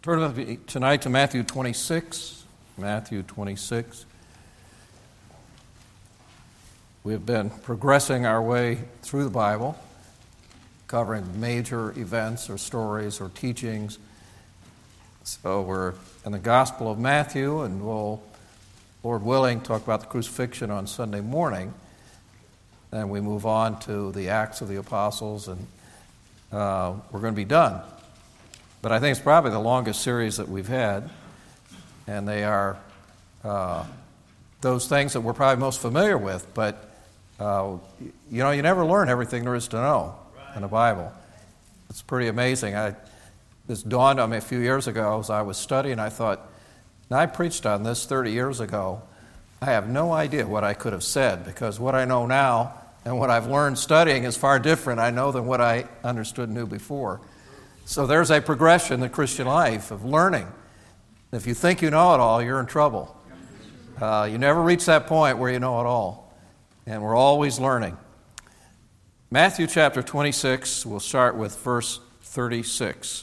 Turn with me tonight to Matthew 26. Matthew 26. We have been progressing our way through the Bible, covering major events or stories or teachings. So we're in the Gospel of Matthew, and we'll, Lord willing, talk about the crucifixion on Sunday morning. Then we move on to the Acts of the Apostles, and we're going to be done. But I think it's probably the longest series that we've had, and they are those things that we're probably most familiar with, but you never learn everything there is to know in the Bible. It's pretty amazing. This dawned on me a few years ago as I was studying. I thought, now I preached on this 30 years ago. I have no idea what I could have said, because what I know now and what I've learned studying is far different, I know, than what I understood and knew before. So there's a progression in the Christian life of learning. If you think you know it all, you're in trouble. You never reach that point where you know it all. And we're always learning. Matthew chapter 26, we'll start with verse 36.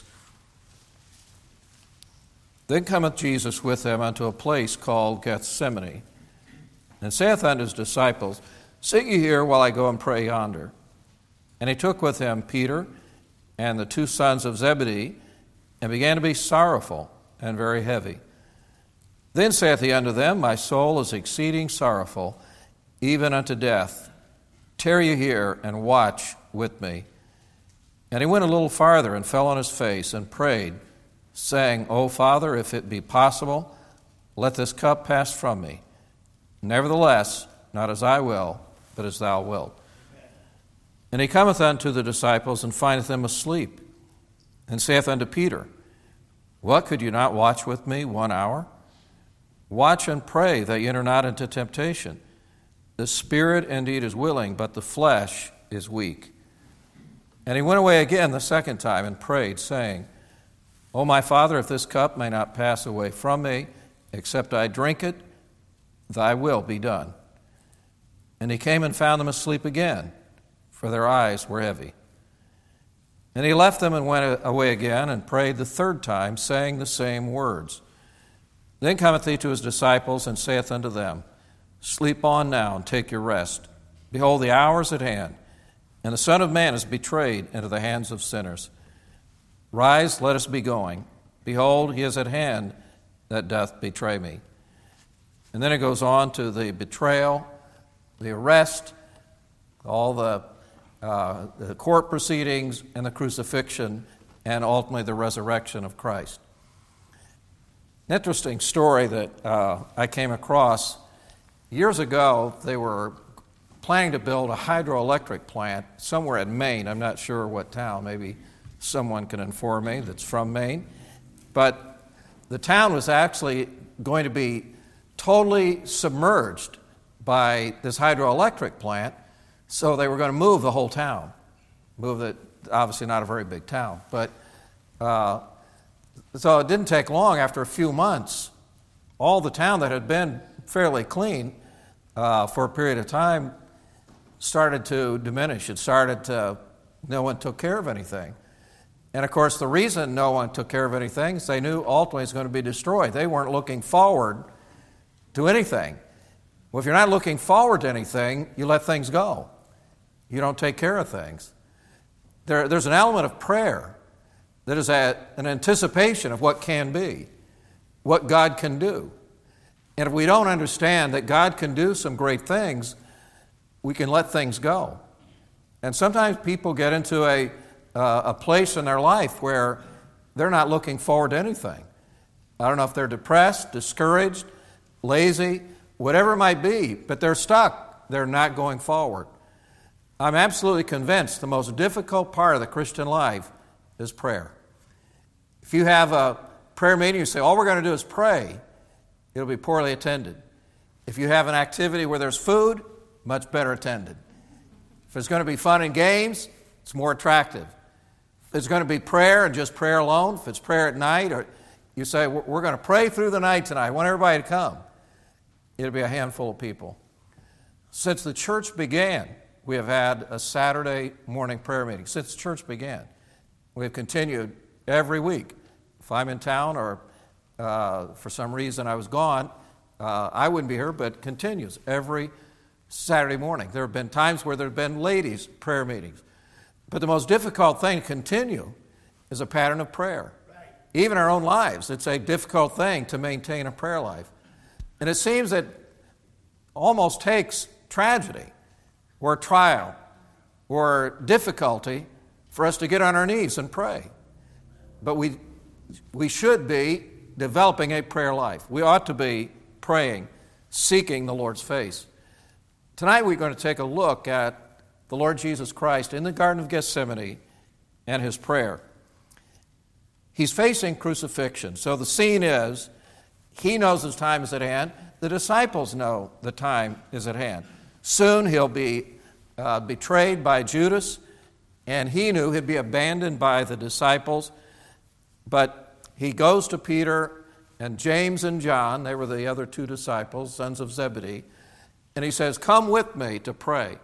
Then cometh Jesus with them unto a place called Gethsemane, and saith unto his disciples, Sit ye here while I go and pray yonder. And he took with him Peter and the two sons of Zebedee, and began to be sorrowful and very heavy. Then saith he unto them, My soul is exceeding sorrowful, even unto death. Tarry ye here, and watch with me. And he went a little farther, and fell on his face, and prayed, saying, O Father, if it be possible, let this cup pass from me. Nevertheless, not as I will, but as thou wilt. And he cometh unto the disciples, and findeth them asleep, and saith unto Peter, What, could you not watch with me 1 hour? Watch and pray that ye enter not into temptation. The spirit indeed is willing, but the flesh is weak. And he went away again the second time, and prayed, saying, O my Father, if this cup may not pass away from me, except I drink it, thy will be done. And he came and found them asleep again, for their eyes were heavy. And he left them and went away again, and prayed the third time, saying the same words. Then cometh he to his disciples, and saith unto them, Sleep on now, and take your rest. Behold, the hour is at hand, and the Son of Man is betrayed into the hands of sinners. Rise, let us be going. Behold, he is at hand that doth betray me. And then it goes on to the betrayal, the arrest, all the court proceedings, and the crucifixion, and ultimately the resurrection of Christ. An interesting story that I came across. Years ago, they were planning to build a hydroelectric plant somewhere in Maine. I'm not sure what town. Maybe someone can inform me that's from Maine. But the town was actually going to be totally submerged by this hydroelectric plant, so they were going to move the whole town. Move it, obviously not a very big town. But so it didn't take long. After a few months, all the town that had been fairly clean for a period of time started to diminish. It started to, no one took care of anything. And of course, the reason no one took care of anything is they knew ultimately it was going to be destroyed. They weren't looking forward to anything. Well, if you're not looking forward to anything, you let things go. You don't take care of things. There's an element of prayer that is an anticipation of what can be, what God can do. And if we don't understand that God can do some great things, we can let things go. And sometimes people get into a place in their life where they're not looking forward to anything. I don't know if they're depressed, discouraged, lazy, whatever it might be, but they're stuck. They're not going forward. I'm absolutely convinced the most difficult part of the Christian life is prayer. If you have a prayer meeting, you say, all we're going to do is pray, it'll be poorly attended. If you have an activity where there's food, much better attended. If it's going to be fun and games, it's more attractive. If it's going to be prayer and just prayer alone, if it's prayer at night, or you say, we're going to pray through the night tonight, I want everybody to come, it'll be a handful of people. Since the church began, we have had a Saturday morning prayer meeting. Since the church began, we have continued every week, I'm in town or for some reason I was gone, I wouldn't be here, but it continues every Saturday morning. There have been times where there have been ladies' prayer meetings. But the most difficult thing to continue is a pattern of prayer. Right. Even our own lives, it's a difficult thing to maintain a prayer life. And it seems that almost takes tragedy or trial or difficulty for us to get on our knees and pray. But we should be developing a prayer life. We ought to be praying, seeking the Lord's face. Tonight we're going to take a look at the Lord Jesus Christ in the Garden of Gethsemane and his prayer. He's facing crucifixion. So the scene is, he knows his time is at hand. The disciples know the time is at hand. Soon he'll be betrayed by Judas, and he knew he'd be abandoned by the disciples. But he goes to Peter and James and John. They were the other two disciples, sons of Zebedee. And he says, come with me to pray.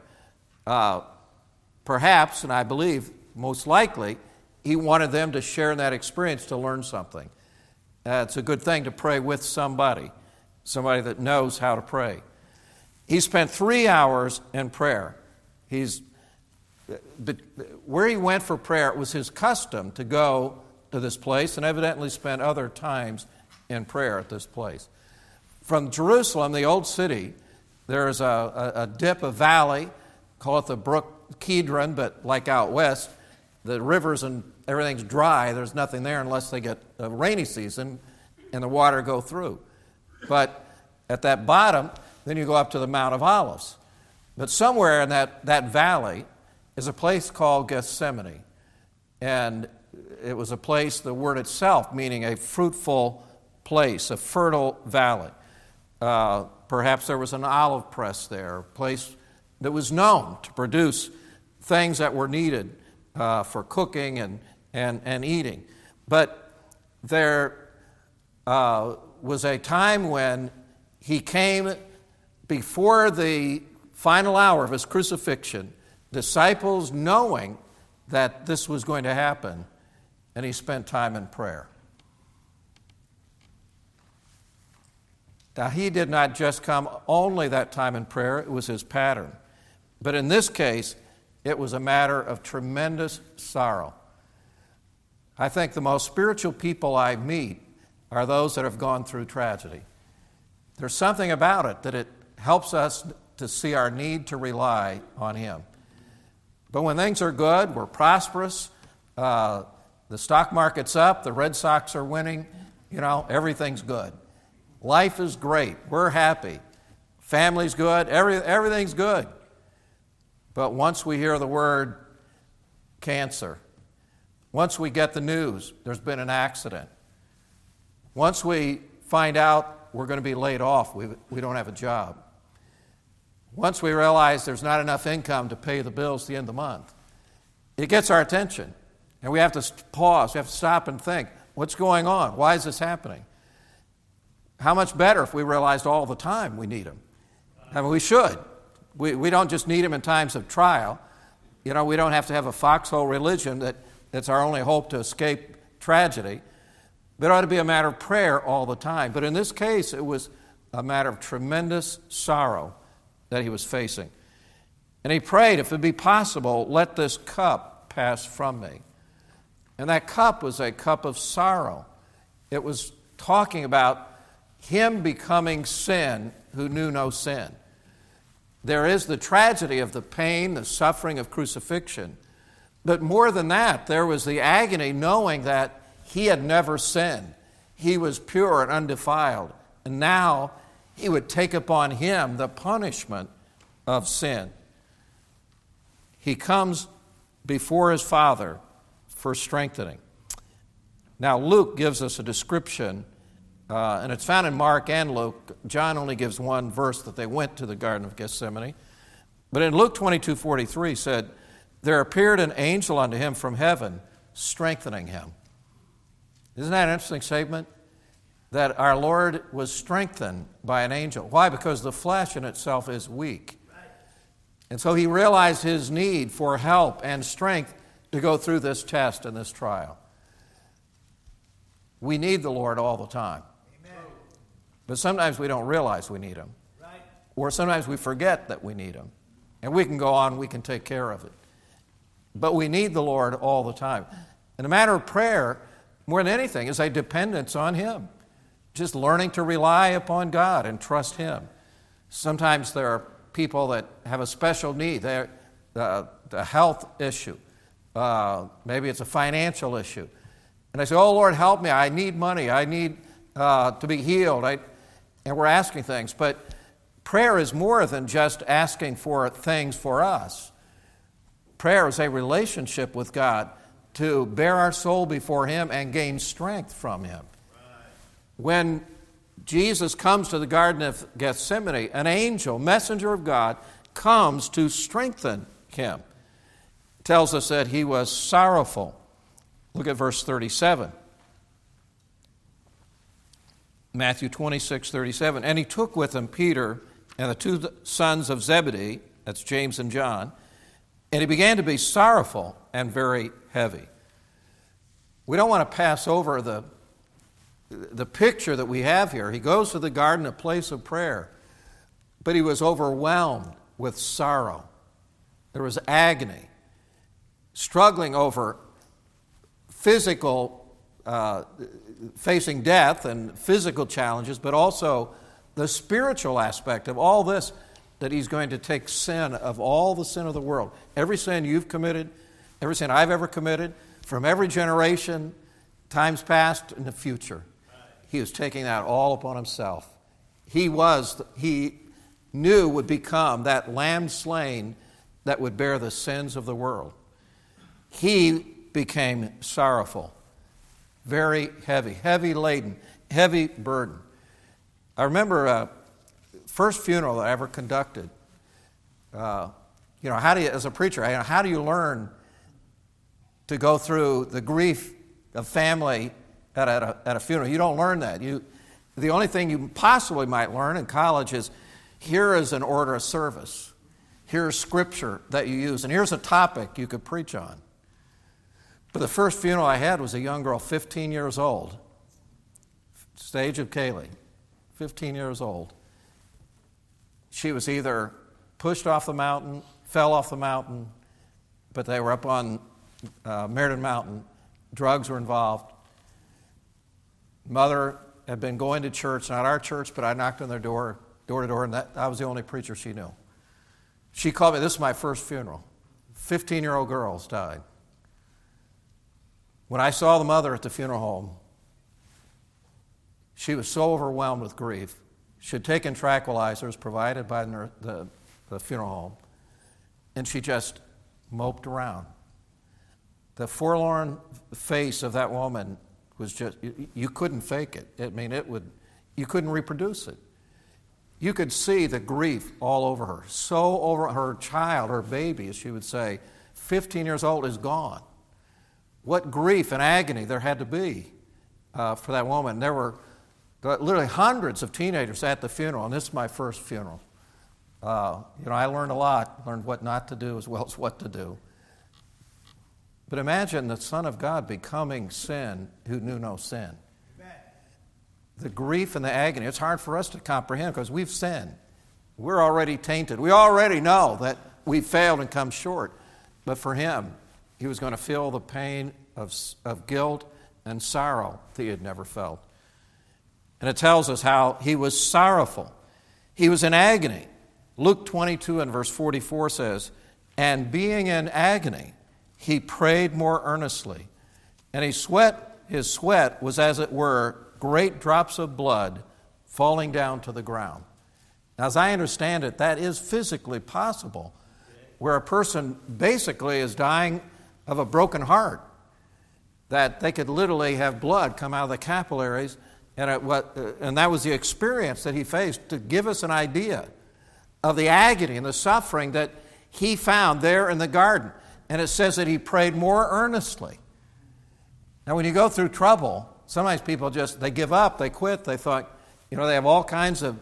Perhaps, and I believe most likely, he wanted them to share in that experience to learn something. It's a good thing to pray with somebody that knows how to pray. He spent 3 hours in prayer. Where he went for prayer, it was his custom to go to this place and evidently spent other times in prayer at this place. From Jerusalem, the old city, there is a dip, a valley, call it the brook Kidron, but like out west, the rivers and everything's dry. There's nothing there unless they get a rainy season and the water go through. But at that bottom, then you go up to the Mount of Olives. But somewhere in that valley is a place called Gethsemane. And it was a place, the word itself, meaning a fruitful place, a fertile valley. Perhaps there was an olive press there, a place that was known to produce things that were needed for cooking and eating. But there was a time when he came before the final hour of his crucifixion, disciples knowing that this was going to happen, and he spent time in prayer. Now, he did not just come only that time in prayer, it was his pattern. But in this case, it was a matter of tremendous sorrow. I think the most spiritual people I meet are those that have gone through tragedy. There's something about it that it helps us to see our need to rely on him. But when things are good, we're prosperous, the stock market's up, the Red Sox are winning, everything's good. Life is great. We're happy. Family's good. Everything's good. But once we hear the word cancer, once we get the news there's been an accident, once we find out we're going to be laid off, we don't have a job, once we realize there's not enough income to pay the bills at the end of the month, it gets our attention. And we have to pause. We have to stop and think, what's going on? Why is this happening? How much better if we realized all the time we need him? I mean, we should. We don't just need him in times of trial. We don't have to have a foxhole religion that's our only hope to escape tragedy. But it ought to be a matter of prayer all the time. But in this case, it was a matter of tremendous sorrow that he was facing. And he prayed, if it be possible, let this cup pass from me. And that cup was a cup of sorrow. It was talking about him becoming sin who knew no sin. There is the tragedy of the pain, the suffering of crucifixion. But more than that, there was the agony knowing that he had never sinned. He was pure and undefiled. And now he would take upon him the punishment of sin. He comes before his Father for strengthening. Now, Luke gives us a description, and it's found in Mark and Luke. John only gives one verse that they went to the Garden of Gethsemane. But in Luke 22:43 said, there appeared an angel unto him from heaven, strengthening him. Isn't that an interesting statement? That our Lord was strengthened by an angel. Why? Because the flesh in itself is weak. And so he realized his need for help and strength to go through this test and this trial. We need the Lord all the time. Amen. But sometimes we don't realize we need Him. Right. Or sometimes we forget that we need Him. And we can go on, we can take care of it. But we need the Lord all the time. And a matter of prayer, more than anything, is a dependence on Him. Just learning to rely upon God and trust Him. Sometimes there are people that have a special need. They're a health issue. Maybe it's a financial issue. And they say, oh, Lord, help me. I need money. I need to be healed. And we're asking things. But prayer is more than just asking for things for us. Prayer is a relationship with God to bear our soul before Him and gain strength from Him. When Jesus comes to the Garden of Gethsemane, an angel, messenger of God, comes to strengthen him. It tells us that he was sorrowful. Look at verse 37. Matthew 26:37. And he took with him Peter and the two sons of Zebedee, that's James and John, and he began to be sorrowful and very heavy. We don't want to pass over the picture that we have here. He goes to the garden, a place of prayer, but he was overwhelmed with sorrow. There was agony, struggling over physical, facing death and physical challenges, but also the spiritual aspect of all this, that he's going to take sin of all the sin of the world. Every sin you've committed, every sin I've ever committed, from every generation, times past and the future. He was taking that all upon himself. He knew would become that lamb slain that would bear the sins of the world. He became sorrowful, very heavy, heavy laden, heavy burden. I remember first funeral that I ever conducted. How do you, as a preacher, how do you learn to go through the grief of family at a funeral? You don't learn that. The only thing you possibly might learn in college is, here is an order of service. Here's scripture that you use, and here's a topic you could preach on. But the first funeral I had was a young girl, 15 years old, stage of Kaylee, 15 years old. She was either pushed off the mountain, fell off the mountain, but they were up on Meriden Mountain. Drugs were involved. Mother had been going to church, not our church, but I knocked on their door to door, and I was the only preacher she knew. She called me, this is my first funeral. 15-year-old girls died. When I saw the mother at the funeral home, she was so overwhelmed with grief. She had taken tranquilizers provided by the funeral home, and she just moped around. The forlorn face of that woman was just, you couldn't fake it. You couldn't reproduce it. You could see the grief all over her. So over her child, her baby, as she would say, 15 years old, is gone. What grief and agony there had to be for that woman. There were literally hundreds of teenagers at the funeral, and this is my first funeral. I learned a lot, learned what not to do as well as what to do. But imagine the Son of God becoming sin who knew no sin. Amen. The grief and the agony, it's hard for us to comprehend because we've sinned. We're already tainted. We already know that we've failed and come short. But for him, he was going to feel the pain of guilt and sorrow that he had never felt. And it tells us how he was sorrowful. He was in agony. Luke 22 and verse 44 says, and being in agony, he prayed more earnestly, and his sweat was as it were great drops of blood falling down to the ground. Now, as I understand it, that is physically possible, where a person basically is dying of a broken heart, that they could literally have blood come out of the capillaries, and that was the experience that he faced, to give us an idea of the agony and the suffering that he found there in the garden. And it says that he prayed more earnestly. Now, when you go through trouble, sometimes people they give up, they quit, they thought, they have all kinds of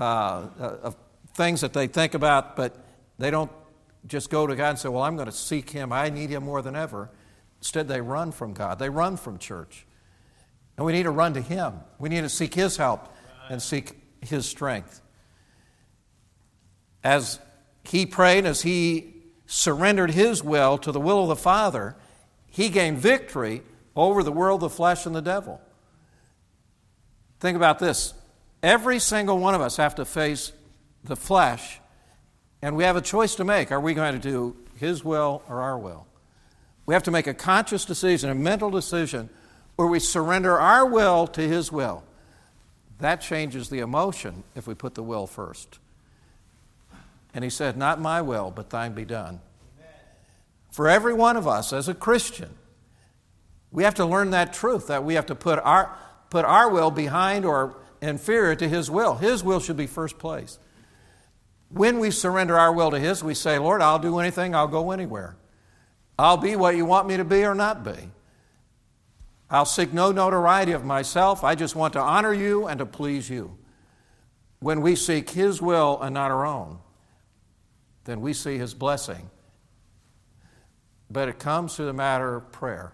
things that they think about, but they don't just go to God and say, well, I'm going to seek him, I need him more than ever. Instead, they run from God, they run from church. And we need to run to Him. We need to seek His help and seek His strength. As he prayed, as he surrendered his will to the will of the Father, he gained victory over the world, the flesh, and the devil. Think about this. Every single one of us have to face the flesh, and we have a choice to make. Are we going to do His will or our will? We have to make a conscious decision, a mental decision, where we surrender our will to His will. That changes the emotion if we put the will first. And he said, not my will, but thine be done. Amen. For every one of us as a Christian, we have to learn that truth, that we have to put our will behind or inferior to His will. His will should be first place. When we surrender our will to His, we say, Lord, I'll do anything, I'll go anywhere. I'll be what you want me to be or not be. I'll seek no notoriety of myself. I just want to honor you and to please you. When we seek His will and not our own, then we see His blessing. But it comes through the matter of prayer.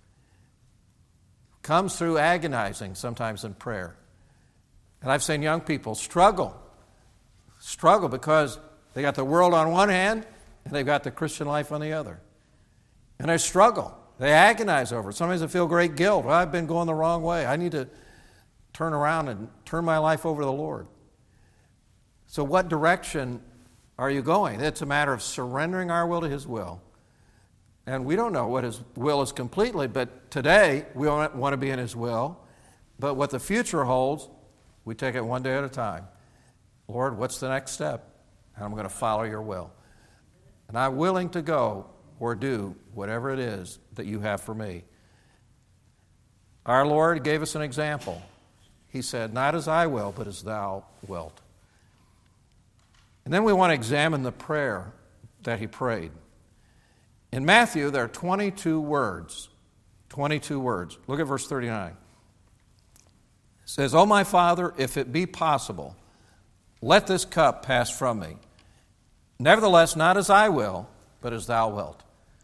It comes through agonizing sometimes in prayer. And I've seen young people struggle because they got the world on one hand and they've got the Christian life on the other. And they struggle. They agonize over it. Sometimes they feel great guilt. Well, I've been going the wrong way. I need to turn around and turn my life over to the Lord. So what direction are you going? It's a matter of surrendering our will to His will. And we don't know what His will is completely, but today we want to be in His will. But what the future holds, we take it one day at a time. Lord, what's the next step? And I'm going to follow your will. And I'm willing to go or do whatever it is that you have for me. Our Lord gave us an example. He said, not as I will, but as thou wilt. And then we want to examine the prayer that he prayed. In Matthew, there are 22 words. 22 words. Look at verse 39. It says, O my Father, if it be possible, let this cup pass from me. Nevertheless, not as I will, but as thou wilt.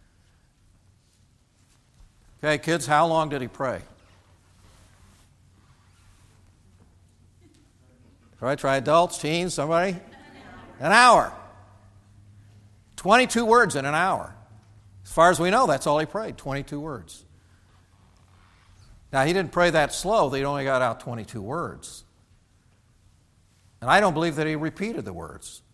Okay, kids, how long did he pray? Try adults, teens, somebody? An hour. 22 words in an hour. As far as we know, that's all he prayed, 22 words. Now, he didn't pray that slow. They only got out 22 words. And I don't believe that he repeated the words.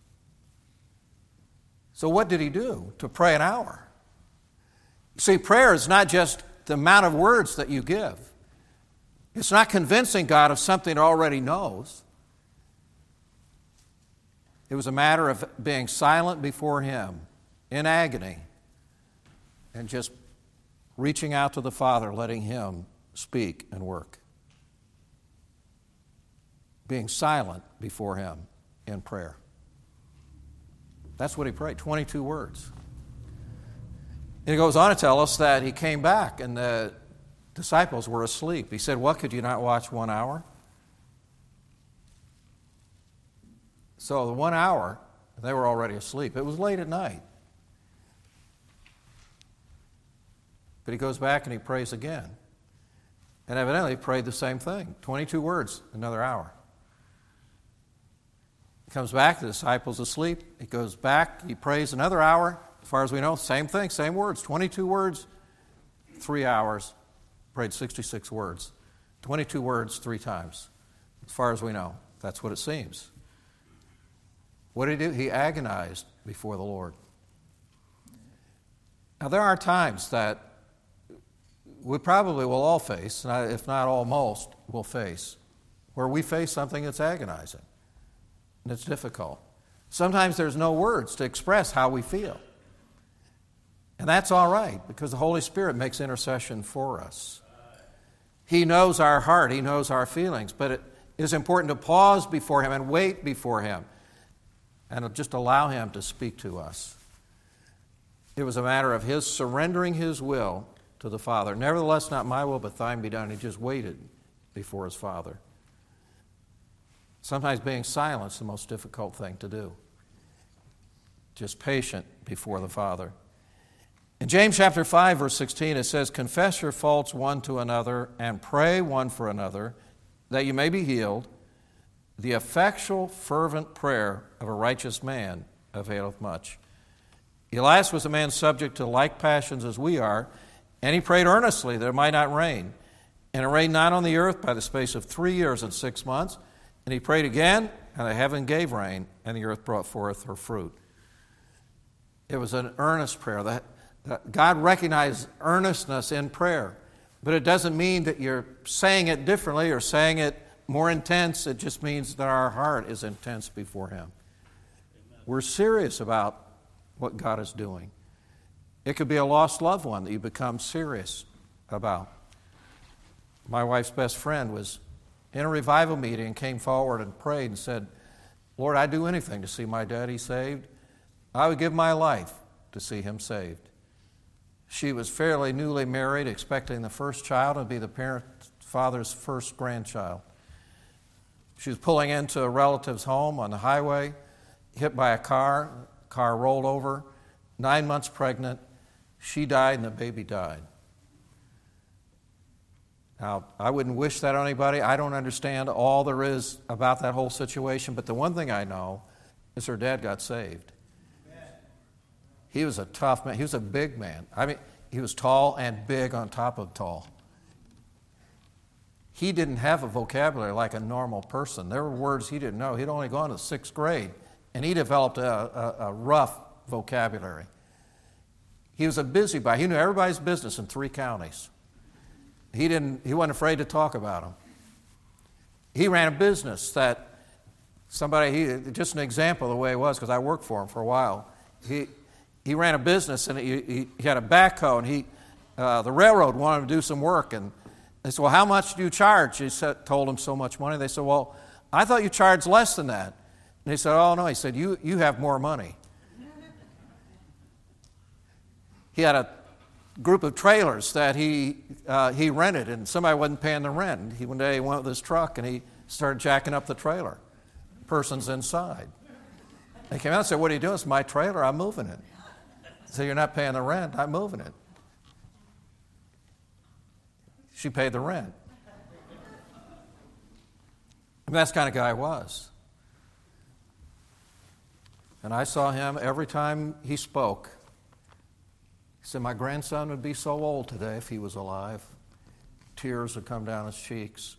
So what did he do to pray an hour? You see, prayer is not just the amount of words that you give. It's not convincing God of something he already knows. It was a matter of being silent before Him in agony and just reaching out to the Father, letting Him speak and work. Being silent before Him in prayer. That's what he prayed, 22 words. And he goes on to tell us that he came back and the disciples were asleep. He said, what, could you not watch 1 hour? So the 1 hour, they were already asleep. It was late at night. But he goes back and he prays again. And evidently he prayed the same thing. 22 words, another hour. He comes back, the disciples asleep. He goes back, he prays another hour. As far as we know, same thing, same words. 22 words, 3 hours. Prayed 66 words. 22 words 3 times. As far as we know, that's what it seems. What did he do? He agonized before the Lord. Now, there are times that we probably will all face, if not almost, will face, where we face something that's agonizing and it's difficult. Sometimes there's no words to express how we feel. And that's all right, because the Holy Spirit makes intercession for us. He knows our heart, He knows our feelings, but it is important to pause before Him and wait before Him and just allow Him to speak to us. It was a matter of His surrendering His will to the Father. Nevertheless, not my will, but thine be done. He just waited before His Father. Sometimes being silent is the most difficult thing to do. Just patient before the Father. In James chapter 5, verse 16, it says, "Confess your faults one to another and pray one for another, that you may be healed. The effectual, fervent prayer of a righteous man availeth much." Elias was a man subject to like passions as we are, and he prayed earnestly that it might not rain. And it rained not on the earth by the space of 3 years and 6 months. And he prayed again, and the heaven gave rain, and the earth brought forth her fruit. It was an earnest prayer. That God recognized earnestness in prayer. But it doesn't mean that you're saying it differently or saying it more intense. It just means that our heart is intense before Him. Amen. We're serious about what God is doing. It could be a lost loved one that you become serious about. My wife's best friend was in a revival meeting and came forward and prayed and said, "Lord, I'd do anything to see my daddy saved. I would give my life to see him saved." She was fairly newly married, expecting the first child to be the father's first grandchild. She was pulling into a relative's home on the highway, hit by a car. Car rolled over, 9 months pregnant. She died and the baby died. Now, I wouldn't wish that on anybody. I don't understand all there is about that whole situation, but the one thing I know is her dad got saved. He was a tough man. He was a big man. I mean, he was tall and big on top of tall. He didn't have a vocabulary like a normal person. There were words he didn't know. He'd only gone to 6th grade, and he developed a rough vocabulary. He was a busybody. He knew everybody's business in 3 counties. He wasn't afraid to talk about them. He ran a business that just an example of the way it was, because I worked for him for a while. He ran a business, and he had a backhoe, and the railroad wanted him to do some work, and they said, "Well, how much do you charge?" He told him so much money. They said, "Well, I thought you charged less than that." And he said, "Oh, no." He said, you have more money." He had a group of trailers that he rented, and somebody wasn't paying the rent. One day he went with his truck, and he started jacking up the trailer. Person's inside. They came out and said, "What are you doing?" "It's my trailer. I'm moving it." So "You're not paying the rent. I'm moving it." She paid the rent. And that's the kind of guy he was. And I saw him every time he spoke. He said, "My grandson would be so old today if he was alive." Tears would come down his cheeks.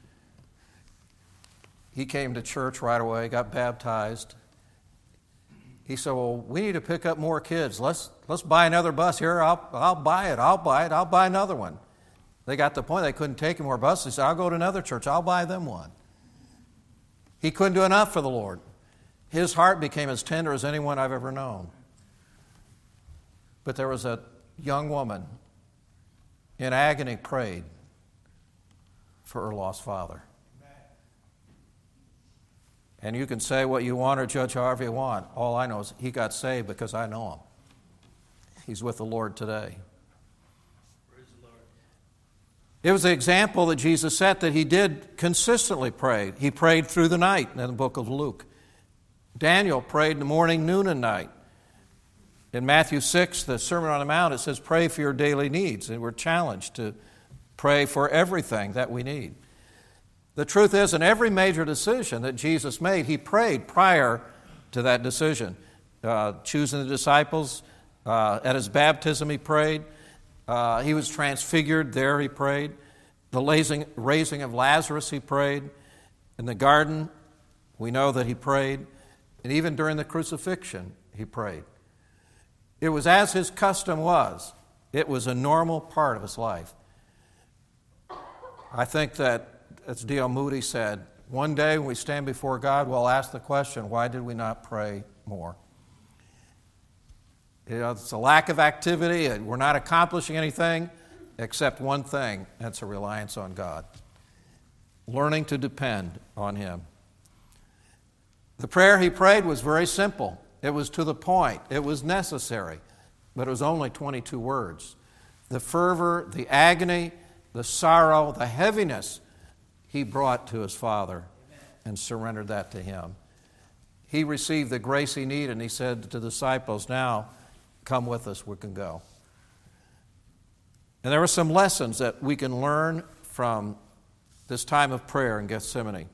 He came to church right away, got baptized. He said, "Well, we need to pick up more kids. Let's buy another bus here. I'll buy it. I'll buy another one." They got to the point they couldn't take more buses. He said, "I'll go to another church. I'll buy them one." He couldn't do enough for the Lord. His heart became as tender as anyone I've ever known. But there was a young woman in agony prayed for her lost father. And you can say what you want or judge however you want. All I know is he got saved because I know him. He's with the Lord today. Praise the Lord. It was the example that Jesus set that he did consistently pray. He prayed through the night in the book of Luke. Daniel prayed in the morning, noon, and night. In Matthew 6, the Sermon on the Mount, it says, "Pray for your daily needs." And we're challenged to pray for everything that we need. The truth is, in every major decision that Jesus made, he prayed prior to that decision. Choosing the disciples, at his baptism he prayed. He was transfigured, there he prayed. The raising of Lazarus he prayed. In the garden, we know that he prayed. And even during the crucifixion, he prayed. It was as his custom was. It was a normal part of his life. I think that, as D.L. Moody said, one day when we stand before God, we'll ask the question, why did we not pray more? It's a lack of activity. We're not accomplishing anything except one thing, and it's a reliance on God. Learning to depend on Him. The prayer he prayed was very simple. It was to the point. It was necessary. But it was only 22 words. The fervor, the agony, the sorrow, the heaviness he brought to his Father and surrendered that to Him. He received the grace he needed, and he said to the disciples, "Now, come with us, we can go." And there are some lessons that we can learn from this time of prayer in Gethsemane.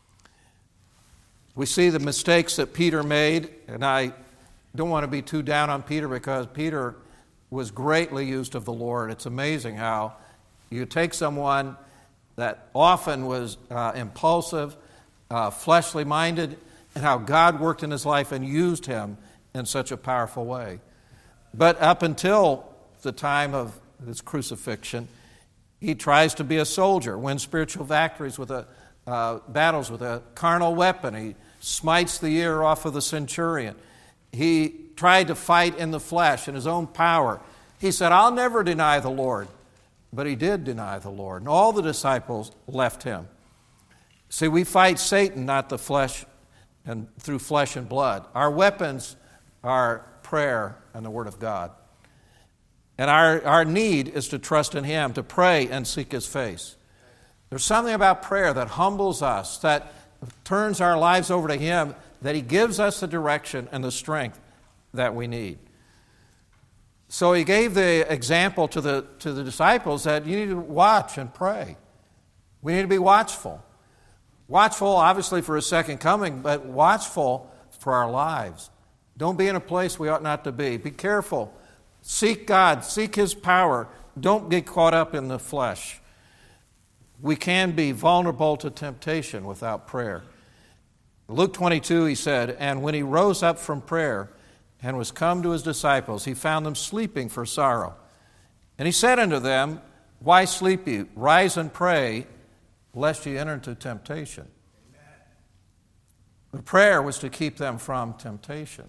We see the mistakes that Peter made, and I don't want to be too down on Peter because Peter was greatly used of the Lord. It's amazing how you take someone that often was impulsive, fleshly minded, and how God worked in his life and used him in such a powerful way. But up until the time of his crucifixion, he tries to be a soldier, win spiritual victories with battles with a carnal weapon. He smites the ear off of the centurion. He tried to fight in the flesh, in his own power. He said, I'll never deny the Lord. But he did deny the Lord, and all the disciples left him. See, we fight Satan, not the flesh, and through flesh and blood. Our weapons are prayer and the Word of God. And our need is to trust in Him, to pray and seek His face. There's something about prayer that humbles us, that turns our lives over to Him, that He gives us the direction and the strength that we need. So He gave the example to the disciples that you need to watch and pray. We need to be watchful. Watchful, obviously, for His second coming, but watchful for our lives. Don't be in a place we ought not to be. Be careful. Seek God. Seek His power. Don't get caught up in the flesh. We can be vulnerable to temptation without prayer. Luke 22, he said, and when he rose up from prayer and was come to his disciples, he found them sleeping for sorrow. And he said unto them, why sleep ye? Rise and pray, lest ye enter into temptation. Amen. The prayer was to keep them from temptation.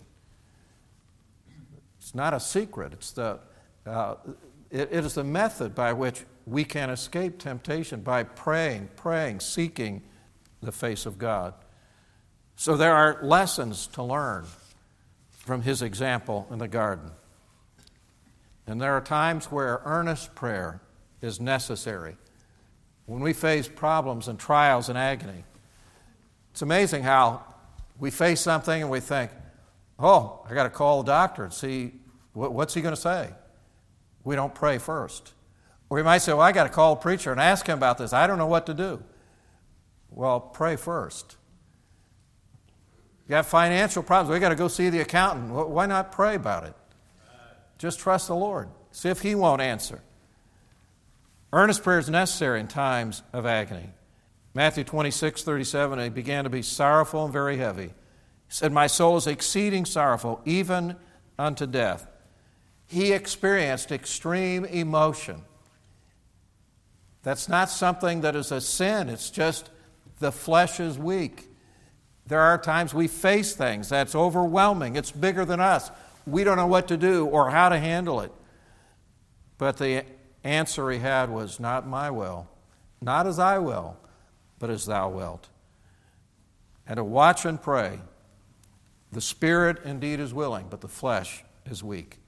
It's not a secret. It is the method by which we can escape temptation, by praying, seeking the face of God. So there are lessons to learn from his example in the garden. And there are times where earnest prayer is necessary. When we face problems and trials and agony, it's amazing how we face something and we think, oh, I got to call the doctor and see what's he going to say. We don't pray first. Or we might say, well, I got to call a preacher and ask him about this. I don't know what to do. Well, pray first. You have financial problems. We got to go see the accountant. Why not pray about it? Just trust the Lord. See if He won't answer. Earnest prayer is necessary in times of agony. Matthew 26:37, he began to be sorrowful and very heavy. He said, my soul is exceeding sorrowful, even unto death. He experienced extreme emotion. That's not something that is a sin. It's just the flesh is weak. There are times we face things that's overwhelming. It's bigger than us. We don't know what to do or how to handle it. But the answer he had was, not my will, not as I will, but as thou wilt. And to watch and pray. The spirit indeed is willing, but the flesh is weak.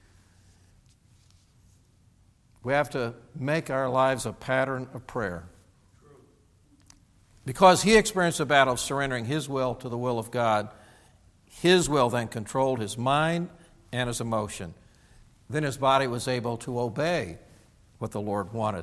We have to make our lives a pattern of prayer. Because he experienced the battle of surrendering his will to the will of God, his will then controlled his mind and his emotion. Then his body was able to obey what the Lord wanted.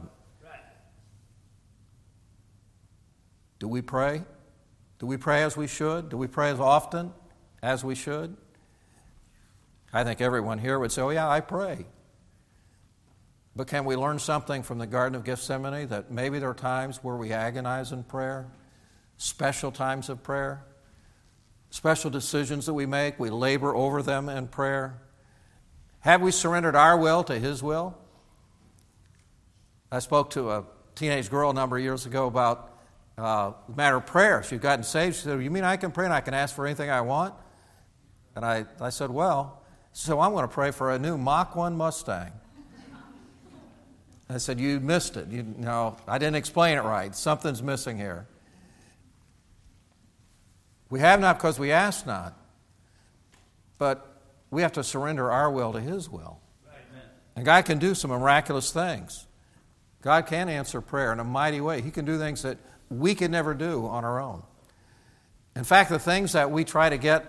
Do we pray? Do we pray as we should? Do we pray as often as we should? I think everyone here would say, oh yeah, I pray. But can we learn something from the Garden of Gethsemane, that maybe there are times where we agonize in prayer, special times of prayer, special decisions that we make, we labor over them in prayer? Have we surrendered our will to His will? I spoke to a teenage girl a number of years ago about the matter of prayer. She'd gotten saved. She said, you mean I can pray and I can ask for anything I want? And I said, well, so I'm going to pray for a new Mach 1 Mustang. I said, you missed it. I didn't explain it right. Something's missing here. We have not because we ask not. But we have to surrender our will to His will. Amen. And God can do some miraculous things. God can answer prayer in a mighty way. He can do things that we could never do on our own. In fact, the things that we try to get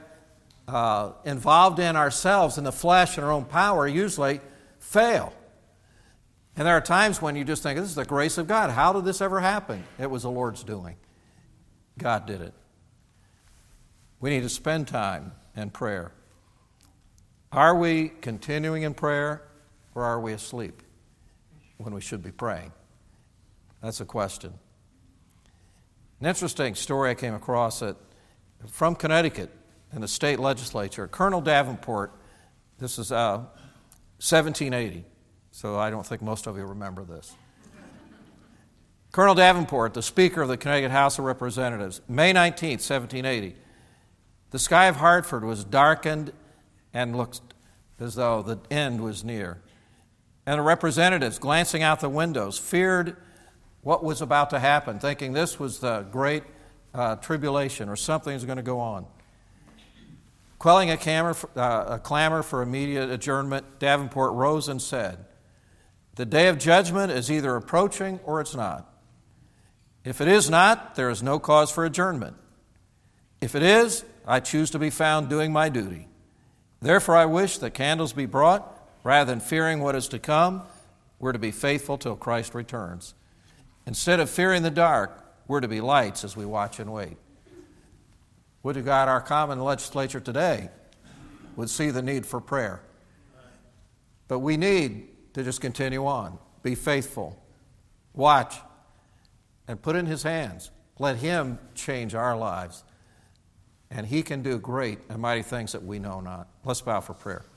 involved in ourselves in the flesh and our own power usually fail. And there are times when you just think, this is the grace of God. How did this ever happen? It was the Lord's doing. God did it. We need to spend time in prayer. Are we continuing in prayer, or are we asleep when we should be praying? That's a question. An interesting story I came across from Connecticut in the state legislature. Colonel Davenport, this is 1780, so I don't think most of you remember this. Colonel Davenport, the Speaker of the Connecticut House of Representatives, May 19th, 1780. The sky of Hartford was darkened and looked as though the end was near. And the representatives, glancing out the windows, feared what was about to happen, thinking this was the great tribulation or something was going to go on. Quelling a clamor for immediate adjournment, Davenport rose and said, "The day of judgment is either approaching or it's not. If it is not, there is no cause for adjournment. If it is, I choose to be found doing my duty. Therefore I wish that candles be brought, rather than fearing what is to come, we're to be faithful till Christ returns. Instead of fearing the dark, we're to be lights as we watch and wait." Would to God our common legislature today would see the need for prayer. But we need to just continue on, be faithful, watch, and put in His hands. Let Him change our lives, and He can do great and mighty things that we know not. Let's bow for prayer.